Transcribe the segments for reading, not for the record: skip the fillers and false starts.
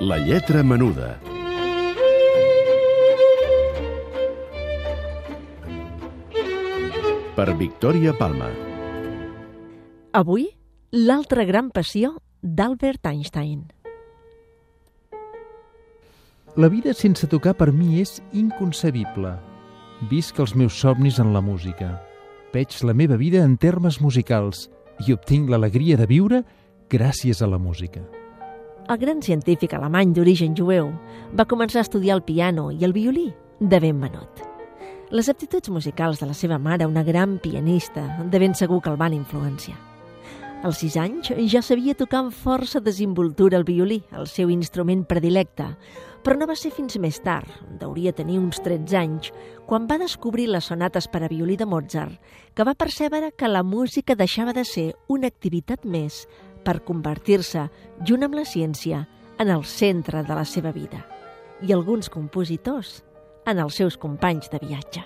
La lletra menuda. Per Victòria Palma. Avui, l'altra gran passió d'Albert Einstein. La vida sense tocar per mi és inconcebible. Visc els meus somnis en la música. Veig la meva vida en termes musicals i obtinc l'alegria de viure gràcies a la música. El gran científic alemany d'origen jueu va començar a estudiar el piano i el violí de ben menut. Les aptituds musicals de la seva mare, una gran pianista, de ben segur que el van influenciar. Als 6 anys ja sabia tocar amb força desimboltura el violí, el seu instrument predilecte, però no va ser fins més tard, deuria tenir uns 13 anys, quan va descobrir les sonates per a violí de Mozart, que va percebre que la música deixava de ser una activitat més per convertir-se, junt amb la ciència, en el centre de la seva vida, i alguns compositors en els seus companys de viatge.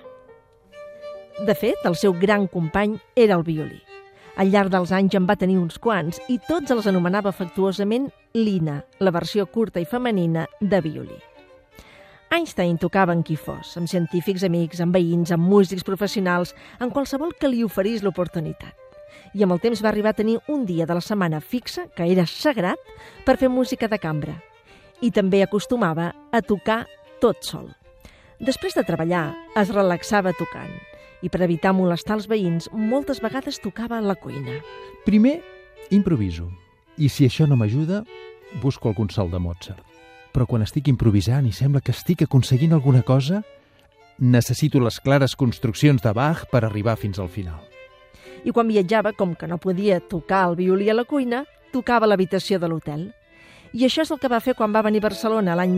De fet, el seu gran company era el violí. Al llarg dels anys en va tenir uns quants i tots els anomenava afectuosament Lina, la versió curta i femenina de violí. Einstein tocava amb qui fos, amb científics amics, amb veïns, amb músics professionals, en qualsevol que li oferís l'oportunitat. I amb el temps va arribar a tenir un dia de la setmana fixa, que era sagrat, per fer música de cambra. I també acostumava a tocar tot sol. Després de treballar, es relaxava tocant. I per evitar molestar els veïns, moltes vegades tocava a la cuina. Primer, improviso. I si això no m'ajuda, busco algun sol de Mozart. Però quan estic improvisant i sembla que estic aconseguint alguna cosa, necessito les clares construccions de Bach per arribar fins al final. I quan viatjava, com que no podia tocar el violí a la cuina, tocava a l'habitació de l'hotel. I això és el que va fer quan va venir a Barcelona l'any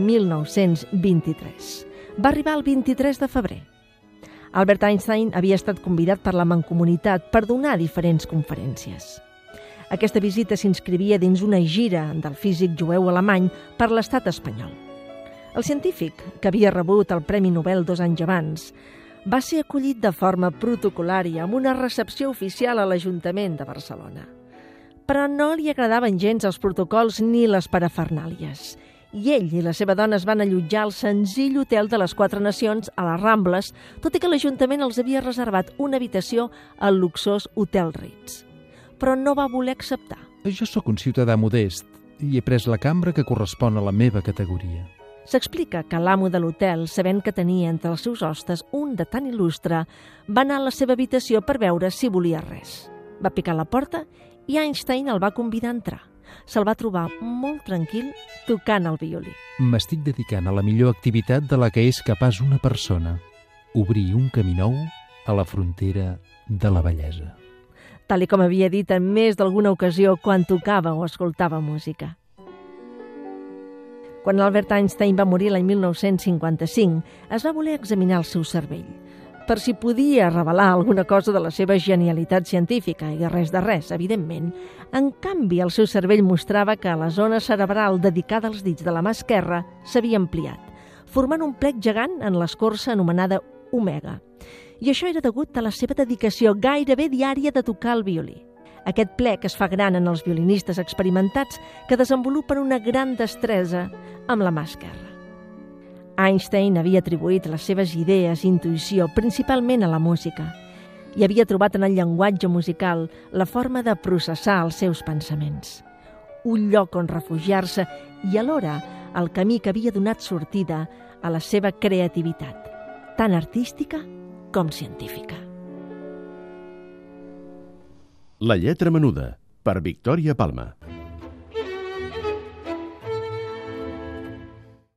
1923. Va arribar el 23 de febrer. Albert Einstein havia estat convidat per la Mancomunitat per donar diferents conferències. Aquesta visita s'inscrivia dins una gira del físic jueu alemany per l'estat espanyol. El científic, que havia rebut el Premi Nobel 2 anys abans, va ser acollit de forma protocolària amb una recepció oficial a l'Ajuntament de Barcelona. Però no li agradaven gens els protocols ni les parafernàlies. I ell i la seva dona es van allotjar al senzill hotel de les 4 Nacions a les Rambles, tot i que l'Ajuntament els havia reservat una habitació al luxós Hotel Ritz. Però no va voler acceptar. Jo sóc un ciutadà modest i he pres la cambra que correspon a la meva categoria. S'explica que l'amo de l'hotel, sabent que tenia entre els seus hostes un de tan il·lustre, va anar a la seva habitació per veure si volia res. Va picar a la porta i Einstein el va convidar a entrar. Se'l va trobar molt tranquil tocant el violí. M'estic dedicant a la millor activitat de la que és capaç una persona, obrir un camí nou a la frontera de la bellesa. Tal com havia dit en més d'alguna ocasió quan tocava o escoltava música. Quan Albert Einstein va morir l'any 1955, es va voler examinar el seu cervell, per si podia revelar alguna cosa de la seva genialitat científica, i res de res, evidentment. En canvi, el seu cervell mostrava que la zona cerebral dedicada als dits de la mà esquerra s'havia ampliat, formant un plec gegant en l'escorça anomenada omega. I això era degut a la seva dedicació gairebé diària de tocar el violí. Aquest plec es fa gran en els violinistes experimentats que desenvolupen una gran destresa amb la mà esquerra. Einstein havia atribuït les seves idees i intuïció principalment a la música i havia trobat en el llenguatge musical la forma de processar els seus pensaments. Un lloc on refugiar-se i alhora el camí que havia donat sortida a la seva creativitat, tant artística com científica. La lletra menuda, per Victòria Palma.